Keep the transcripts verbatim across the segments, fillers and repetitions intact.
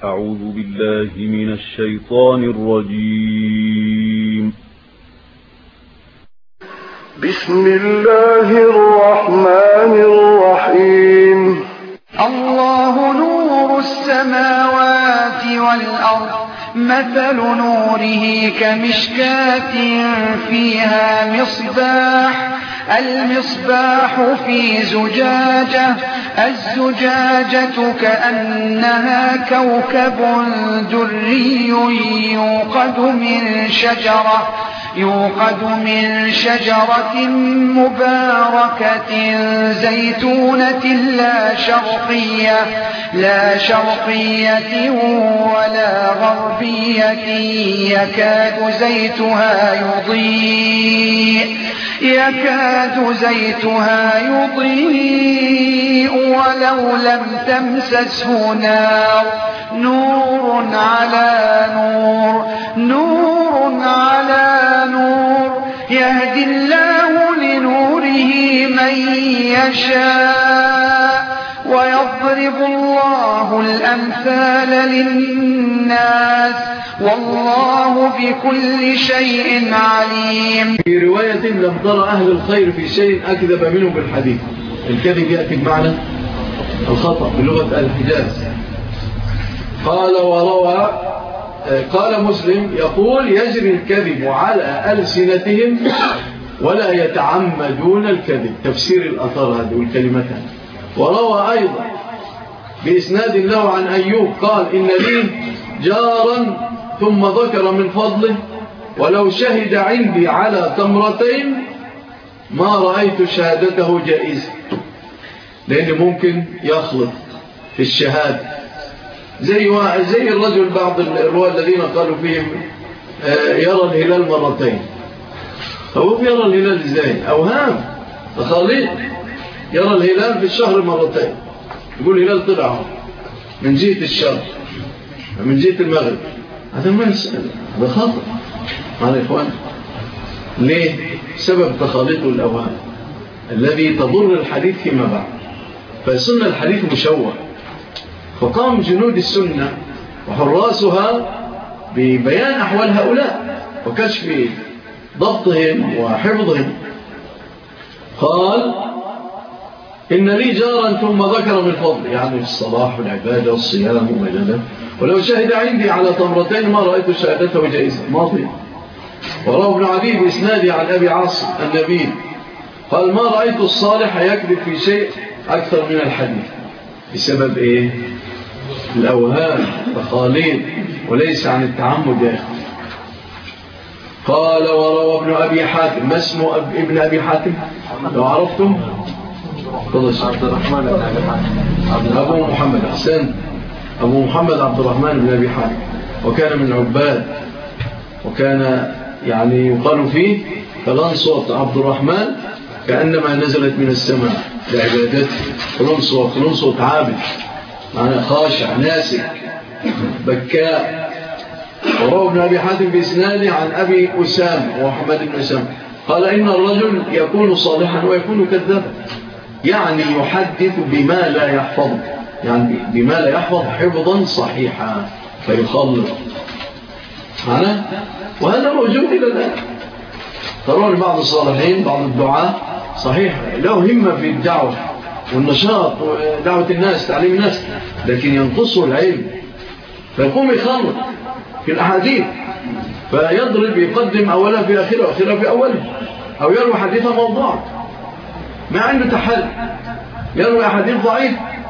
أعوذ بالله من الشيطان الرجيم. بسم الله الرحمن الرحيم. الله نور السماوات والأرض، مثل نوره كمشكاة فيها مصباح، المصباح في زجاجة، الزجاجة كأنها كوكب دري يوقد من شجرة يوقد من شجرة مباركة زيتونة لا شرقية لا شرقية ولا غربية يكاد زيتها يضيء يكاد زيتها يضيء ولو لم تمسسه نار، نور على نور نور على نور، يهدي الله لنوره من يشاء ويضرب الله الأمثال للناس والله بكل شيء عليم. في رواية لم تر أهل الخير في شيء أكذب منه بالحديث. الكذب يأتي بمعنى الخطأ بلغة الحجاز. قال وروى قال مسلم يقول يجري الكذب على ألسنتهم ولا يتعمدون الكذب. تفسير الأثار هذه والكلمتان. وروى أيضا بإسناد له عن أيوب قال إن لي جارا ثم ذكر من فضله ولو شهد عندي على تمرتين ما رأيت شهادته جائزة. لأنه ممكن يخلط في الشهادة زي زي الرجل بعض الرواة الذين قالوا فيهم يرى الهلال مرتين. هو يرى الهلال ازاي؟ أوهام تخاليط. يرى الهلال في الشهر مرتين، يقول الهلال طلع من جهة الشرق من جهة المغرب. هذا ما يسأل، هذا خطأ هذا يا إخوان. ليه؟ سبب تخاليطه الأوهام الذي تضر الحديث فيما بعد. فسنة الحديث مشوه، فقام جنود السنة وحراسها ببيان أحوال هؤلاء وكشف ضبطهم وحفظهم. قال إن لي جارا ثم ذكر من فضل، يعني الصلاح والعبادة والصيام وما إلى ذلك، ولو شهد عندي على تمرتين ما رأيت شهادته جائزة ماضية. وروى ابن عدي بإسنادي عن أبي عاصم النبي قال ما رأيت الصالح يكذب في شيء أكثر من الحديث. بسبب إيه؟ الأوهام تخاليط وليس عن التعمد يا أخي. قال وروى ابن أبي حاتم. ما اسمه ابن أبي حاتم لو عرفتم؟ عبد الرحمن بن أبي حاتم أبو محمد حسن أبو محمد عبد الرحمن بن أبي حاتم، وكان من العباد، وكان يعني يقال فيه فلان صوت عبد الرحمن كأنما نزلت من السماء لعبادته. فلان صوت فلان صوت عابد معنى خاشع ناسك بكاء. وروى ابن أبي حاتم بإسناده عن أبي أسام ومحمد بن أسام قال إن الرجل يكون صالحا ويكون كذابا، يعني يحدث بما لا يحفظ، يعني بما لا يحفظ حفظا صحيحا فيخلط معنا. وهذا موجود إلى الآن. ترون بعض الصالحين بعض الدعاة صحيح له همة في الدعوة والنشاط ودعوة الناس تعليم الناس، لكن ينقصه العلم فيقوم يخلط في الأحاديث فيضرب يقدم أولها في آخره وآخرها في أوله، أو يروي حديثا موضوعا ما عنده تحل، يروي أحاديث ضعيف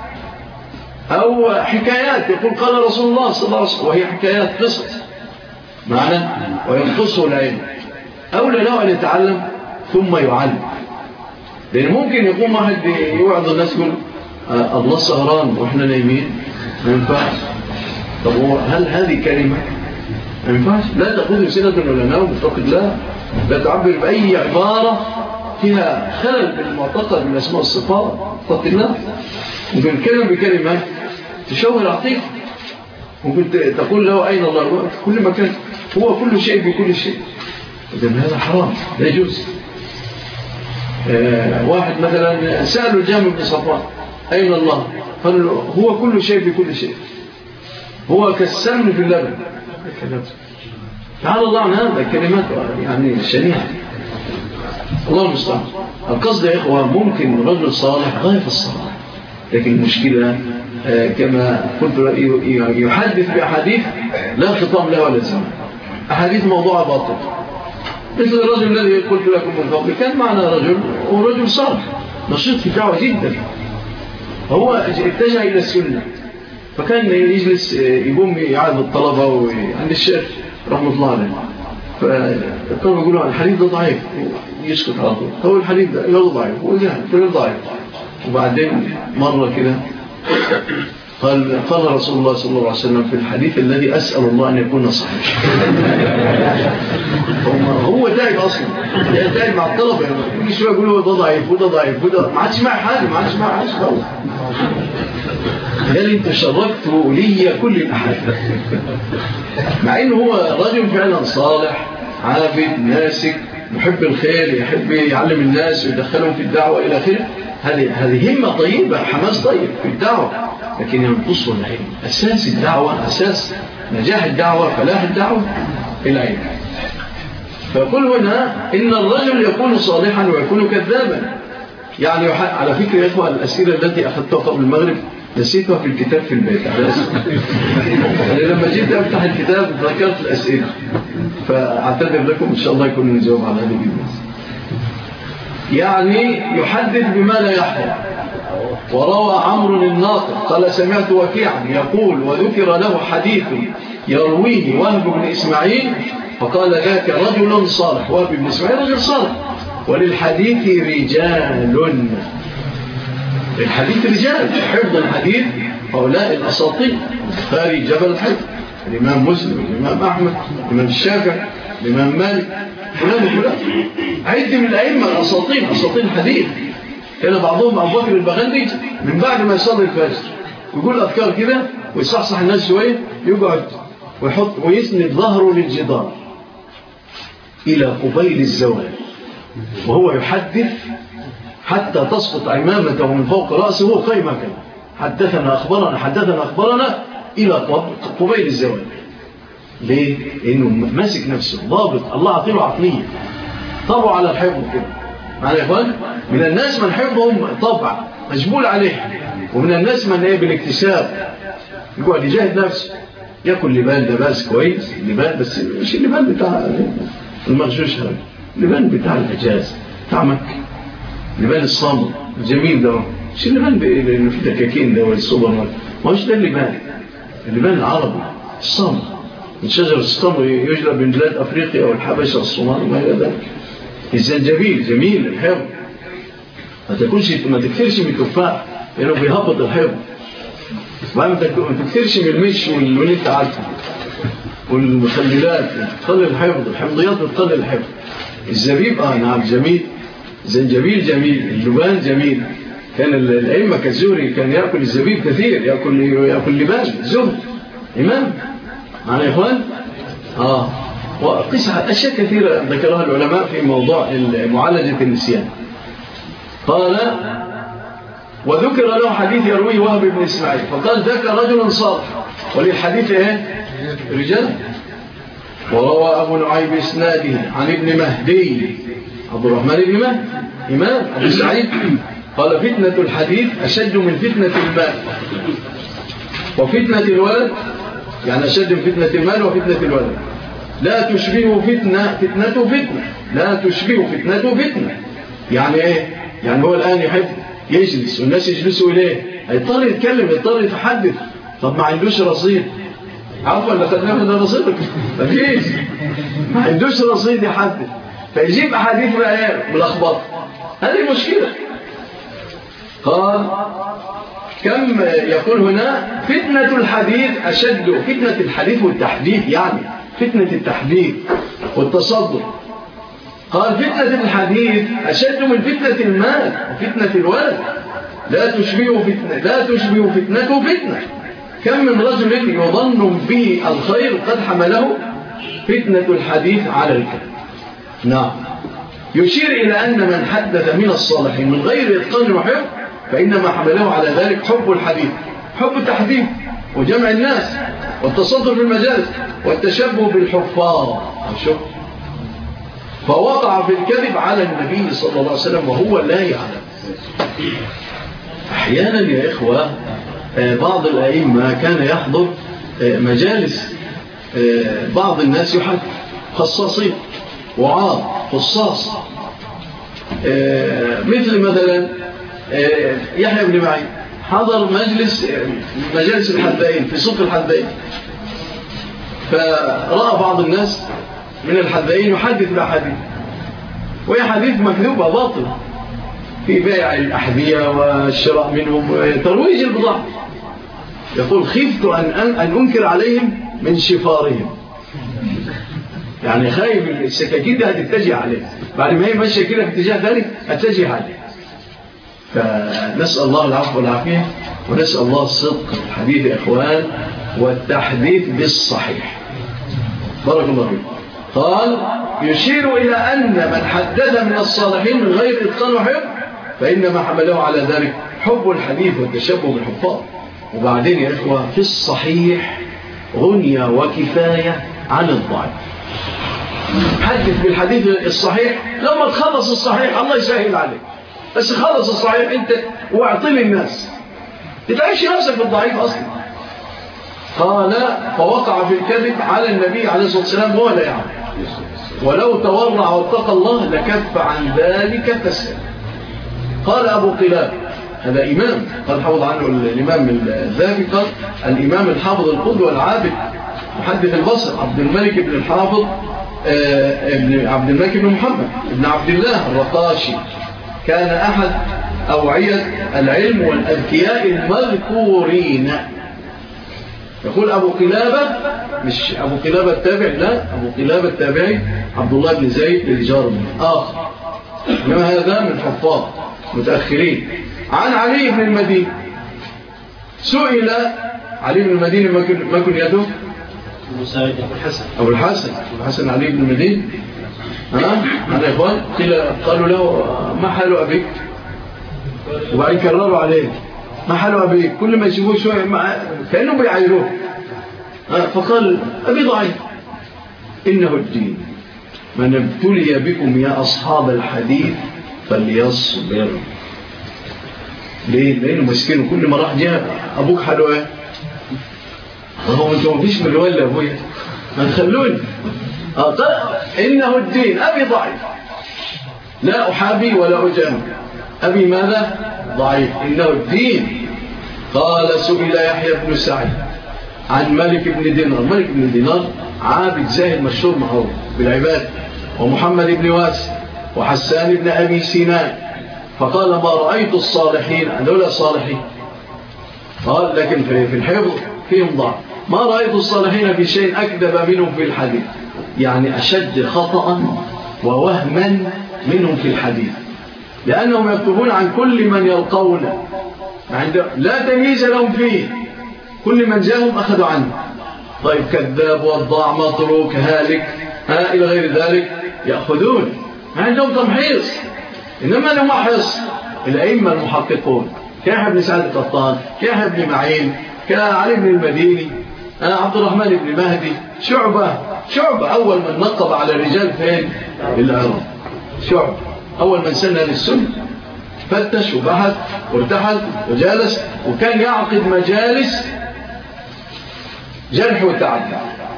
أو حكايات يقول قال رسول الله صلى الله عليه وسلم وهي حكايات قصص معنى وينقصه العلم. أولى له أن يتعلم ثم يعلم. لأن ممكن يقوم واحد يوعظ الناس يقول آه الله سهران وإحنا نايمين، ما ينفعش. طب هل هذه كلمة؟ ما ينفعش. لا تأخذ سنة ولا نوم فقد لا لا تعبر بأي عبارة فيها خلل بالمعتقد من أسماء الصفات فقد الله. ممكن الكلمة بكلمة تشوه العقيدة. ممكن تقول له أين الله؟ كل مكان، هو كل شيء بكل شيء. إذن هذا حرام لا يجوز. آه واحد مثلا سأله الجامع بن صفوان أين الله؟ قال له هو كل شيء بكل شيء. هو كالسمن في اللبن. تعالى الله عن هذا كلمات يعني شنيعة. الله المستعان. القصد يا إخوة ممكن رجل صالح غاية في الصلاح، لكن المشكلة كما قلت يحدث بأحاديث لا خطام له ولا زمان، أحاديث موضوع باطل، مثل الرجل الذي قلت لكم من قبل كان معنا رجل ورجل صالح نشيط في الدعوة جدا، هو اتجه إلى السنة، فكان يجلس يقوم يعاد الطلبة عند الشيخ رحمة الله عليه، فالطلبة يقولوا الحديث ده ضعيف يسكت على طول، هو الحديث ده غير ضعيف غير ضعيف. وبعدين مرة كده قال قال رسول الله صلى الله عليه وسلم في الحديث الذي أسأل الله أن يكون صحيح. هو داعي أصلا داعي مع الطلبة، كل شوية يقولوا ده ضعيف وده ضعيف وده ما عادش معي حاجة ما عادش معي حاجة خالص. قال انت شركت لي كل الأحاديث، مع انه هو رجل فعلا صالح عابد ناسك محب الخير يحب يعلم الناس ويدخلهم في الدعوة إلى آخره. هذه هذه همة طيبة حماس طيب في الدعوة، لكن ينقص العلم. أساس الدعوة أساس نجاح الدعوة فلاح الدعوة العلم. فقل هنا إن الرجل يكون صالحا ويكون كذابا. يعني على فكرة يا إخوة الأسئلة التي أخذتها قبل المغرب نسيتها في الكتاب في البيت على يعني لما جيت أفتح الكتاب ذكرت الأسئلة، فأعتذر لكم إن شاء الله يكون نجاوب على هذه الناس. يعني يحدث بما لا يحفظ. وروى عمرو الناقد قال سمعت وكيعا يقول وذكر له حديث يرويه وهب بن إسماعيل فقال ذاك رجل صالح. وهب بن إسماعيل رجل صالح، وللحديث رجال، الحديث رجال حفظ الحديث هؤلاء الأساطين البخاري جبل الحفظ، الإمام مسلم الإمام أحمد الإمام الشافعي الإمام مالك فلان وفلان عد من الأئمة الأساطين أساطين الحديث. كان بعضهم أبو بكر البغندي من بعد ما يصلي الفجر ويقول أذكار كده ويصحصح الناس شوية يقعد ويحط ويسند ظهره للجدار إلى قبيل الزوال وهو يحدث حتى تسقط عمامته من فوق رأسه وهو قيمة كده حدثنا أخبرنا حدثنا أخبرنا إلى قبيل الزوال. ليه؟ لأنه ماسك نفسه ضابط، الله عطيله عقلية طبعه على الحفظ كده. معنا يا إخوان؟ من الناس من حفظهم طبع مجبول عليه، ومن الناس من ايه بالاكتساب يقعد يجاهد نفسه ياكل لبان ده بس كويس لبان بس مش اللبان بتاع المغشوش هذا، اللبان بتاع الحجاز بتاع مكة، لبان الصامت الجميل ده مش اللبان اللي في دكاكين ده والسوبر ماركت، ما هوش ده اللبان، اللبان العربي الصامت من شجر الصمر يجلب من بلاد أفريقيا والحبشة والصومال وما إلى ذلك. الزنجبيل جميل الحفظ، ما تكونش ما تكثرش من التفاح لأنه بيهبط الحفظ، ما تكثرش من المش واللي انت عارفه والمخللات تقلل الحفظ، الحفظيات بتقلل الحفظ. الزبيب اه نعم جميل، زنجبيل جميل، اللبان جميل. كان الأئمة كالزهري كان يأكل الزبيب كثير، يأكل يأكل لبان زهد إمام. معنا يا إخوان؟ آه وقصة أشياء كثيرة ذكرها العلماء في موضوع معالجة النسيان. قال وذكر له حديث يرويه وهب بن إسماعيل فقال ذاك رجل صالح، وللحديث إيه؟ رجال. وروى أبو نعيم بإسناده عن ابن مهدي عبد الرحمن بن مهدي إمام أبو سعيد قال فتنة الحديث أشد من فتنة المال وفتنة الولد، يعني أشد من فتنة المال وفتنة الولد. لا تشبه فتنة فتنة فتنة لا تشبه فتنة فتنة. يعني إيه؟ يعني هو الآن يحب يجلس والناس يجلسوا إليه، هيضطر يتكلم يضطر يتحدث، طب ما عندوش رصيد، عفوا لقد ناخد رصيدك مفيش، ما عندوش رصيد يحدث، فيجيب أحاديث بقى ملخبطة، هذه مشكلة. قال كم يقول هنا فتنة الحديث أشد، فتنة الحديث والتحديث يعني فتنة التحديث والتصدر. قال فتنة الحديث أشد من فتنة المال وفتنة الولد. لا تشبه فتنة لا تشبه فتنة فتنة. كم من رجل يظن به الخير قد حمله فتنة الحديث على الكذب. نعم. يشير إلى أن من حدث من الصالحين من غير إتقان وحفظ فإنما حمله على ذلك حب الحديث، حب التحديث وجمع الناس والتصدر في المجالس والتشبه بالحفاظ. شوف، فوقع في الكذب على النبي صلى الله عليه وسلم وهو لا يعلم. أحيانا يا إخوة بعض الأئمة كان يحضر مجالس بعض الناس يحدث خصاصين وعاض خصاص، مثل مثلا يحيى بن معين حضر مجلس مجالس الحدائين في سوق الحدائين، فرأى بعض الناس من الحدائين يحدث بأحاديث، وهي حديث مكذوبة باطلة في بيع الأحذية والشراء منهم وترويج البضاعة. يقول خفت أن, أن أنكر عليهم من شفارهم، يعني خايف السكاكين ده هتتجه عليه بعد ما هي ماشية كده في اتجاه ثاني هتتجه عليه. فنسأل الله العفو والعافية، ونسأل الله الصدق في الحديث يا إخوان والتحديث بالصحيح. بارك الله فيكم. قال يشير إلى أن من حدث من الصالحين من غير إتقان وحفظ فإنما حمله على ذلك حب الحديث والتشبه بالحفاظ. وبعدين يا إخوة في الصحيح غنية وكفاية عن الضعيف. حدث بالحديث الصحيح، لما تخلص الصحيح الله يسهل عليك، بس خلص الصحيح أنت واعطي للناس، تتعيش نفسك بالضعيف أصلا. قال فوقع في الكذب على النبي عليه الصلاة والسلام وهو لا يعلم، ولو تورع واتقى الله لكف عن ذلك فسد. قال أبو قلاب، هذا إمام قد حفظ عنه الإمام الذهبي، قال الإمام الحافظ القدوة العابد محدث البصر عبد الملك بن الحافظ ابن عبد الملك بن محمد ابن عبد الله الرقاشي، كان أحد أوعية العلم والأذكياء المذكورين. يقول أبو قلابة، مش أبو قلابة التابع، لا، أبو قلابة التابعي عبد الله بن زيد للجارمي آخر، إنما هذا من حفاظ متأخرين. عن علي بن المديني، سئل علي بن المديني ما كن يده أبو سعيد أبو الحسن أبو الحسن أبو الحسن علي بن المديني، ها أنا يا إخوان، قالوا له ما حال أبيك، وبعدين كرروا عليه ما حال أبيك، كل ما يشوفوه شوية كأنهم بيعيروه، فقال أبي ضعيف. إنه الدين، من ابتلي بكم يا أصحاب الحديث فليصبر. ليه؟ لأنه مسكين، كل ما راح جاء أبوك حلو إيه؟ هو أنتوا ما فيش من الولا أبويا، ما تخلوني. إنه الدين، أبي ضعيف، لا أحابي ولا أجامل، أبي ماذا؟ ضعيف، إنه الدين. قال سئل يحيى بن سعيد عن ملك بن دينار، ملك بن دينار عابد زاهد مشهور معروف بالعباد، ومحمد بن واسع وحسان بن أبي سنان، فقال ما رأيت الصالحين، هذول الصالحين، قال لكن في الحفظ فيهم ضعف، ما رأيت الصالحين في شيء أكذب منهم في الحديث، يعني أشد خطأ ووهما منهم في الحديث، لأنهم يكتبون عن كل من يلقون، لا تمييز لهم فيه، كل من جاءهم أخذوا عنه. طيب كذاب وضاع مطروك هالك ها إلى غير ذلك يأخذون، ما عندهم تمحيص، إنما نمحص الأئمة المحققون كيحيى بن سعد القطان، كيحيى بن معين، كعلي بن المديني، عبد الرحمن بن مهدي، شعبة شعبة أول من نقب على الرجال فين؟ العراق. شعبة أول من سنة للسنة، فتش وبحث وارتحل وجالس، وكان يعقد مجالس جرح وتعديل.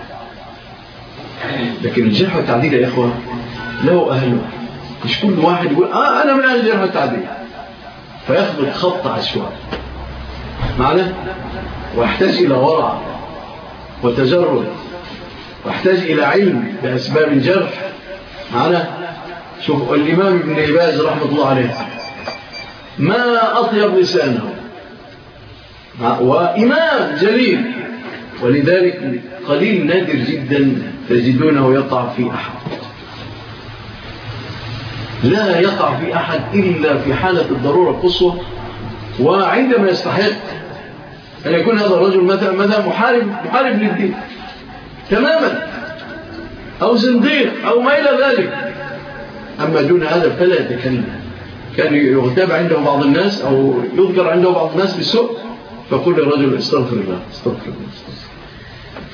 لكن الجرح والتعديل يا إخوة له أهله، مش كل واحد يقول آه أنا من أهل الجرح والتعديل فيخبط خط عشوائي معنا، ويحتاج إلى ورع وتجرد، ويحتاج إلى علم بأسباب الجرح معنا. شوف الإمام ابن باز رحمة الله عليه ما أطيب لسانه، وإمام جليل، ولذلك قليل نادر جدا تجدونه يقع في أحد، لا يقع في أحد إلا في حالة الضرورة القصوى، وعندما يستحق أن يكون هذا الرجل مثلا مثلا محارب محارب للدين تماما، أو زنديق أو ما إلى ذلك. أما دون هذا فلا يتكلم. كان يغتاب عنده بعض الناس أو يذكر عنده بعض الناس بالسوء، فقل الرجل استغفر الله استغفر الله.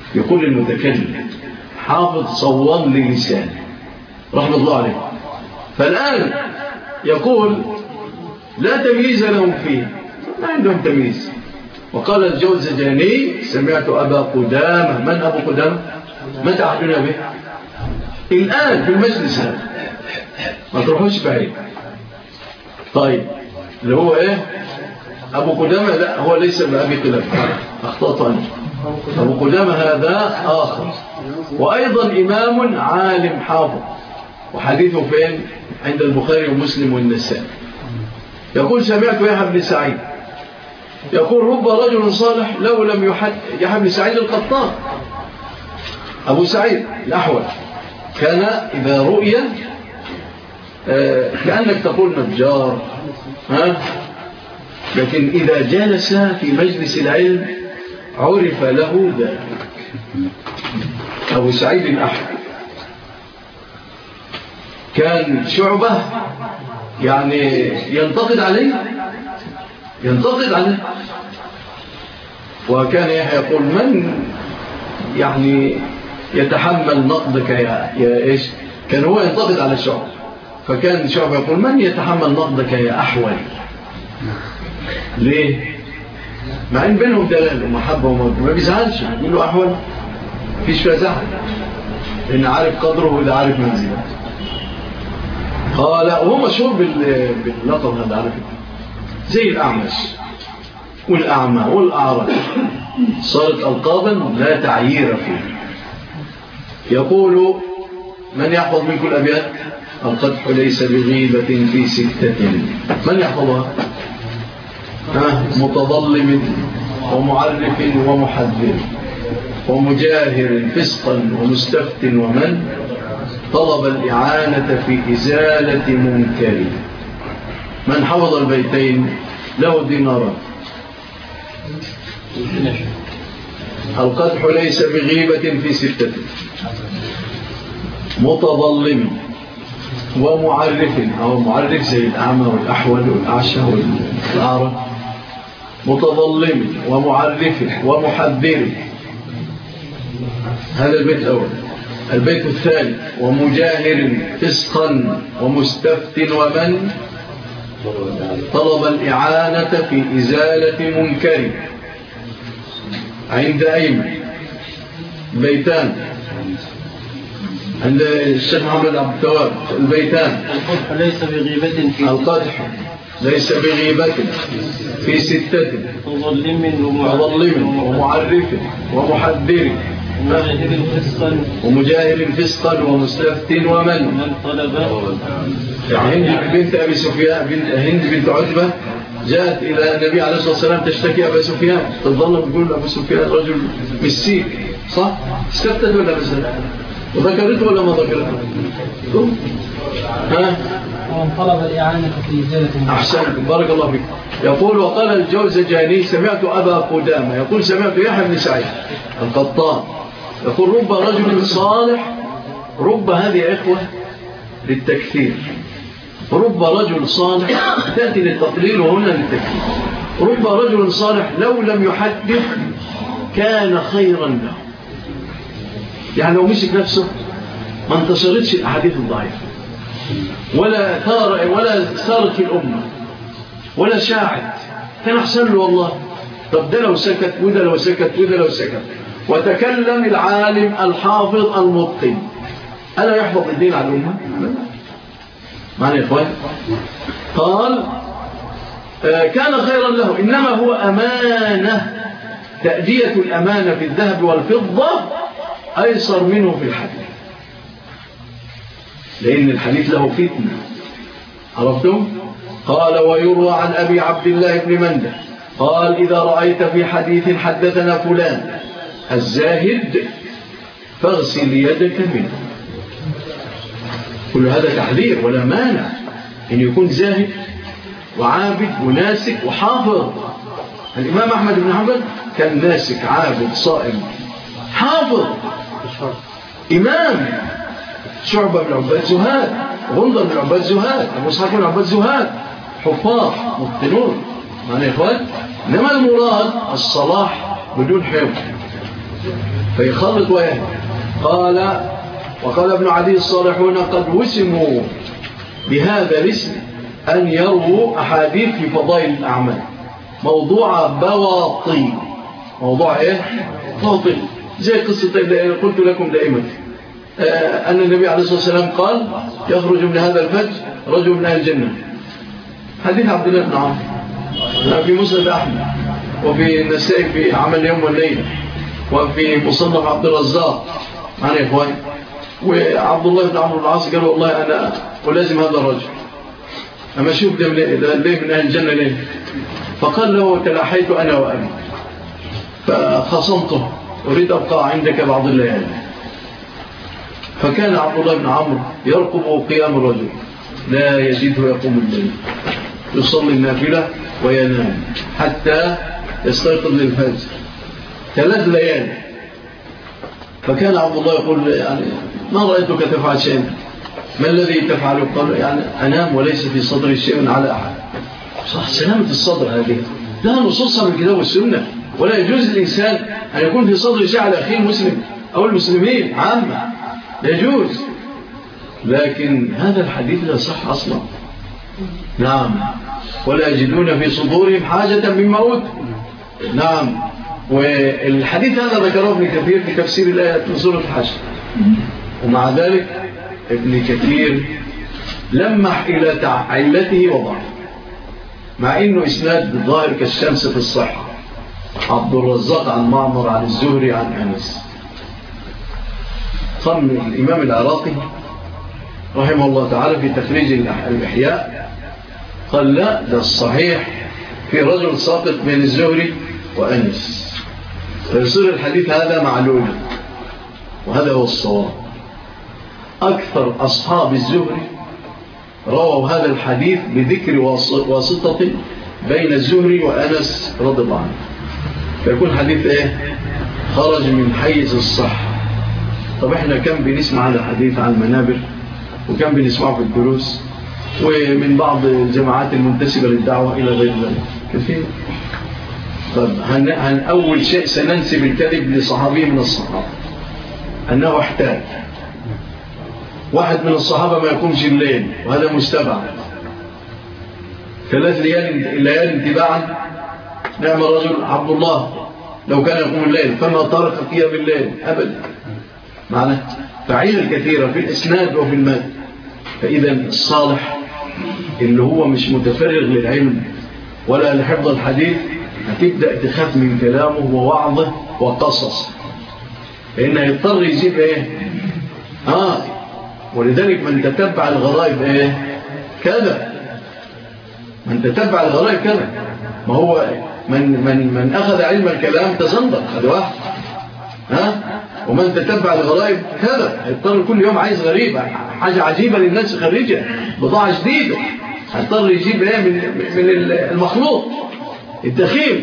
يقول المتكلم حافظ صوام للسان رحمة الله عليه. فالآن يقول لا تمييز لهم فيه، ما عندهم تمييز. وقال الجوزجاني سمعت أبا قدامة. من أبو قدامة؟ متى أحدنا به؟ الآن في المجلس هذا، ما تروحوش بعيد. طيب اللي هو إيه؟ أبو قدامة؟ لا، هو ليس بأبي قدامة، أخطأت أنا. أبو قدامة هذا آخر، وأيضا إمام عالم حافظ، وحديثه فين؟ عند البخاري ومسلم والنسائي. يقول سمعت يحيى بن سعيد يقول رب رجل صالح لو لم يحد. يحيى بن سعيد القطان أبو سعيد الأحول كان إذا رؤيا آه كأنك تقول نجار، ها؟ لكن إذا جلس في مجلس العلم عرف له ذلك. أبو سعيد الأحول كان شعبة يعني ينتقد عليه ينتقد عليه وكان يحيى يقول من يعني يتحمل نقدك يا, يا إيش. كان هو ينتقد على الشعب، فكان شعب يقول من يتحمل نقدك يا أحول. ليه؟ مع ان بينهم دلال ومحبة ومحبة، ما بيزعلش يقول له أحول، فيش فيها زعل، لأن عارف قدره وإذا عارف منزله. قال وهو مشهور باللقب هذا، عارف زي الأعمش والأعمى والأعرج، صارت ألقابا لا تعيير فيه. يقول من يحفظ منكم الأبيات؟ القدح ليس بغيبة في ستة. من يحفظها؟ متظلم ومعرف ومحذر ومجاهر فسقا ومستفت ومن طلب الإعانة في إزالة منكر. من حفظ البيتين له دينارا. القدح ليس بغيبة في ستة، متظلم ومعرف، أو معرف زي الأعمى والأحول والأعشى والأعرج، متظلم ومعرف ومحذر. هذا البيت الأول. البيت الثاني ومجاهر فسقا ومستفت ومن طلب الإعانة في إزالة منكر. عند أيمن بيتان، عند الشيخ محمد عبد التواب البيتان القدح ليس بغيبة في القدح ليس بغيبة في ستة، متظلم ومعرف ومحذر ومجاهر فسقا ومستفت ومن من طلب. هند بنت أبي سفيان، بنت هند بنت عتبة جاءت إلى النبي عليه الصلاة والسلام تشتكي أبا سفيان، تظل تقول أبو سفيان رجل مسيك، صح؟ استفتت ولا بس وذكرته ولا ما ذكرته؟ ها؟ ومن طلب الإعانة في إزالة. أحسنكم، بارك الله فيك. يقول وقال الجوزجاني سمعت أبا قدامة يقول سمعت يحيى بن سعيد القطان يقول رب رجل صالح. رب هذه إخوة للتكثير، رب رجل صالح تأتي للتقليل وهنا للتكثير. رب رجل صالح لو لم يحدث كان خيرا له. يعني لو مسك نفسه ما انتشرتش الأحاديث الضعيفة ولا ثار ولا ثارت في الأمة ولا شاعت، كان أحسن له والله. طب ده لو سكت وده لو سكت وده لو سكت وتكلم العالم الحافظ المتقن، ألا يحفظ الدين على الأمة؟ معنى يا إخوان؟ قال آه كان خيرا له، إنما هو أمانة، تأدية الأمانة في الذهب والفضة أيسر منه في الحديث، لأن الحديث له فتنة. عرفتم؟ قال ويروى عن أبي عبد الله بن منده قال إذا رأيت في حديث حدثنا فلان الزاهد فاغسل يدك منه. كل هذا تحذير ولا مانع أن يكون زاهد وعابد وناسك وحافظ. الإمام أحمد بن حنبل كان ناسك عابد صائم حافظ إمام. شعبة بن عباد زهاد، غندر بن عباد زهاد، أبو إسحاق بن عباد زهاد، حفاظ متقنون. معنى يا إخوان؟ إنما المراد الصلاح بدون حفظ، فيخلط ويهدي. قال وقال ابن عدي الصالحون قد وسموا بهذا الاسم أن يروا أحاديث في فضائل الأعمال موضوع بواطيل. موضوع إيه؟ بواطيل، زي قصة قلت لكم دائما أن النبي عليه الصلاة والسلام قال يخرج من هذا الفج رجل من أهل الجنة. حديث عبد الله بن عمرو في مسند أحمد، وفي النسائي في عمل اليوم والليلة، وفي مصنف عبد الرزاق معنا يا إخواني. وعبد الله بن عمرو بن العاص قال والله أنا ألازم هذا الرجل، أما شوف ده ليه من أهل الجنة ليه؟ فقال له تلاحيت أنا وأبي فخصمته، أريد أبقى عندك بعض الليالي. فكان عبد الله بن عمرو يرقب قيام الرجل لا يجده يقوم الليل، يصلي النافلة وينام حتى يستيقظ للفجر ثلاث ليالي. فكان عبد الله يقول يعني ما رأيتك تفعل شيئا، ما الذي تفعله؟ قال يعني أنام وليس في صدري شيء على أحد. صح، سلامة الصدر هذه لا نصوصها من الكتاب والسنة، ولا يجوز الإنسان أن يكون في صدره شيء على أخيه المسلم أو المسلمين عامة، لا يجوز. لكن هذا الحديث لا صح أصلا. نعم، ولا يجدون في صدورهم حاجة مما أوتوا. نعم، والحديث هذا ذكره ابن كثير في تفسير الآيات من سورة الحشر. ومع ذلك ابن كثير لمح إلى علته وضعه، مع إنه إسناد ظاهر كالشمس في الصحة. عبد الرزاق عن معمر عن الزهري عن أنس. قام الإمام العراقي رحمه الله تعالى في تخريج الإحياء قال لا، ده الصحيح في رجل ساقط بين الزهري وأنس، فيصير الحديث هذا معلولا، وهذا هو الصواب. أكثر أصحاب الزهري رووا هذا الحديث بذكر واسطة بين الزهري وأنس رضي الله عنه، فيكون حديث إيه؟ خرج من حيز الصحة. طب إحنا كم بنسمع هذا الحديث عن المنابر، وكم بنسمعه في الدروس، ومن بعض الجماعات المنتسبة للدعوة إلى غير ذلك كثير. طب هن, هن أول شيء سننسب الكذب لصحابي من الصحابة أنه احتاج واحد من الصحابة ما يقومش الليل، وهذا مستبعد. ثلاث ليالي انتباعا. نعم الرجل عبد الله لو كان يقوم الليل فما ترك قيام الليل أبدا. معنى فعيل كثيرة في الإسناد وفي المال. فإذا الصالح اللي هو مش متفرغ للعلم ولا لحفظ الحديث هتبدأ تخاف من كلامه ووعظه وقصص، لأنه يضطر يجيب إيه؟ آه ولذلك من تتبع الغرائب إيه؟ كذا. من تتبع الغرائب كذا. ما هو من, من, من أخذ علم الكلام تزندق، هذا واحد. ها؟ ومن تتبع الغرائب كذا، يضطر كل يوم عايز غريبة، حاجة عجيبة للناس خريجة، بضاعة جديدة، هيضطر يجيب ايه من, من المخلوط الدخيل.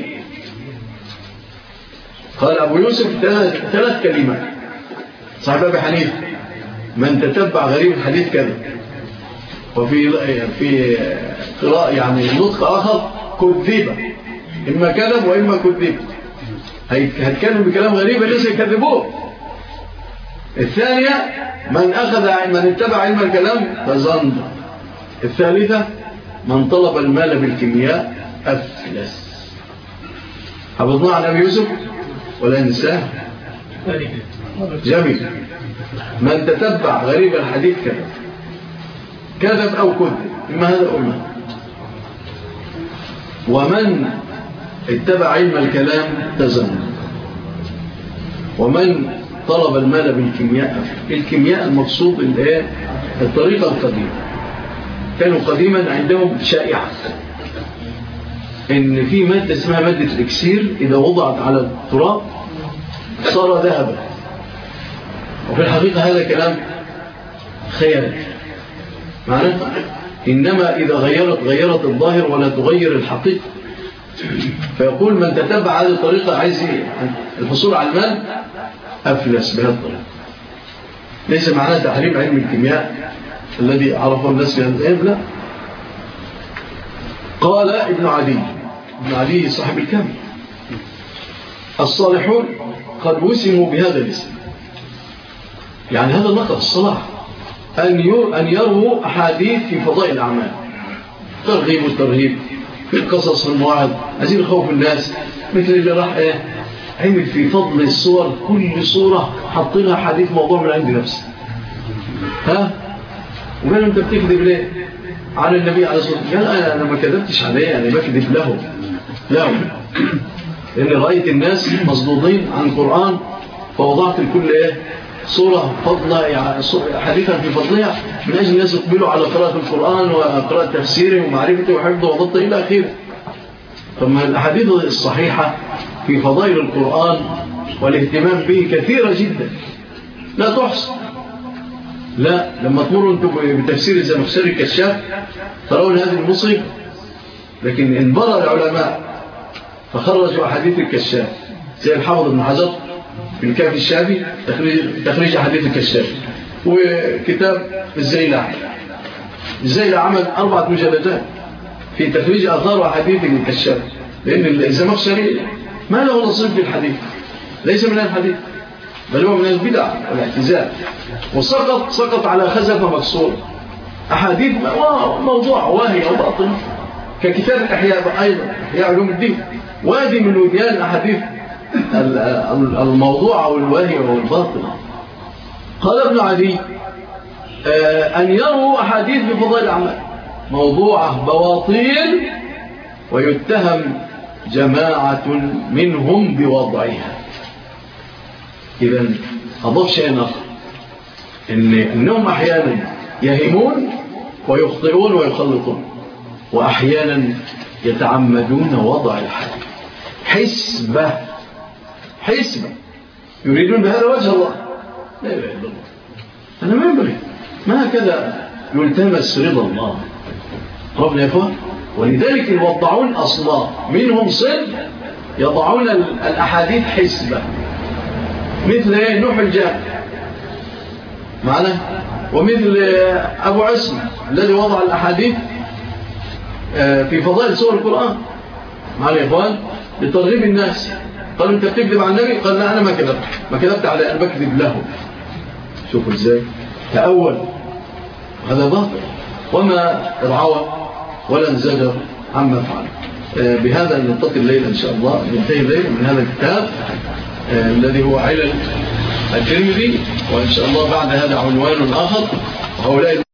قال أبو يوسف ثلاث كلمات صاحب أبي حنيفة: من تتبع غريب الحديث كذا. وفي في قراءة يعني نطق آخر: كذبة، إما كذب وإما كذب. هيتكلم بكلام غريب ليس يكذبوه. الثانية: من أخذ من اتبع علم الكلام فزندق. الثالثة: من طلب المال بالكيمياء أفلس. حفظنا عن أبي يوسف ولا ننساه؟ جميل. من تتبع غريب الحديث كذب كذب أو كذب، إما هذا أو ما. ومن اتبع علم الكلام تزندق. ومن طلب المال بالكيمياء. الكيمياء المقصود الايه؟ الطريقة القديمة. كانوا قديما عندهم شائعة ان في مادة اسمها مادة الاكسير اذا وضعت على التراب صار ذهبا، وفي الحقيقة هذا كلام خيال معنى، انما اذا غيرت غيرت الظاهر ولا تغير الحقيقة. فيقول من تتبع هذه الطريقة عايز الحصول على المال أفلس بهذه الطريقة. ليس معناه تحريم علم الكيمياء الذي عرفه الناس في هذا العلم، لا. قال ابن عدي ابن عدي صاحب الكامل: الصالحون قد وسموا بهذا الاسم. يعني هذا النقد الصلاح أن أن يروا أحاديث في فضائل الأعمال، ترغيب والترهيب، في القصص والمواعظ، عايزين خوف الناس، مثل اللي راح إيه عمل في فضل الصور، كل صورة حط لها حديث موضوع من عند نفسه. ها وقال أنت بتكذب ليه على النبي عليه الصلاة والسلام؟ قال أنا ما كذبتش عليه، أنا بكذب له له لأن رأيت الناس مصدودين عن القرآن فوضعت الكل إيه صورة فضلة، يعني حديثا في فضلها من أجل الناس يقبلوا على قراءة القرآن وقراءة تفسيره ومعرفته وحفظه وضبطه إلى آخره. ثم الأحاديث الصحيحة في فضائل القرآن والاهتمام به كثيرة جدا لا تحصى. لا لما تمروا أنتم بتفسير الزمخشري الكشاف ترون هذه المصيبة، لكن انبرى العلماء فخرجوا أحاديث الكشاف زي الحافظ ابن حجر في الكافي الشافي تخريج, تخريج أحاديث الكشاف، وكتاب الزيلع الزيلع عمل أربعة مجلدات في تخريج آثار وأحاديث الكشاف، لأن الزمخشري ما له نصيب في الحديث، ليس من الحديث بل هو من البدع والاعتزال، وسقط سقط على خزفة مكسورة، أحاديث موضوع واهي وباطل ككتاب الأحياء أيضا أحياء علوم الدين، وادي من وديان الأحاديث الموضوع والواهي والباطل. قال ابن عدي أن يروا أحاديث بفضائل الأعمال موضوعة بواطيل ويتهم جماعة منهم بوضعها. إذن أضاف شيء آخر، إن إنهم أحيانا يهمون ويخطئون ويخلطون، وأحيانا يتعمدون وضع الحديث حسبة حسبة يريدون بهذا وجه الله، لا إله إلا الله. أنا ما ينبغي ما هكذا يلتمس رضا الله ربنا يا أخوان. ولذلك يوضعون أصلا منهم صد يضعون الأحاديث حسبة، مثل نوح الجامع معنا، ومثل أبو عصم الذي وضع الأحاديث في فضائل سور القرآن معنا يا أخوان لترغيب الناس. قال أنت بتكذب على النبي؟ قال لا أنا ما كذبت ما كذبت على أن بكذب له. شوفوا إزاي تأول، هذا باطل وما ارعوى ولا انزجر عما فعل. بهذا نلتقي الليلة إن شاء الله، ننتهي الليلة من هذا الكتاب الذي هو علل الترمذي، وإن شاء الله بعد هذا عنوان آخر وهؤلاء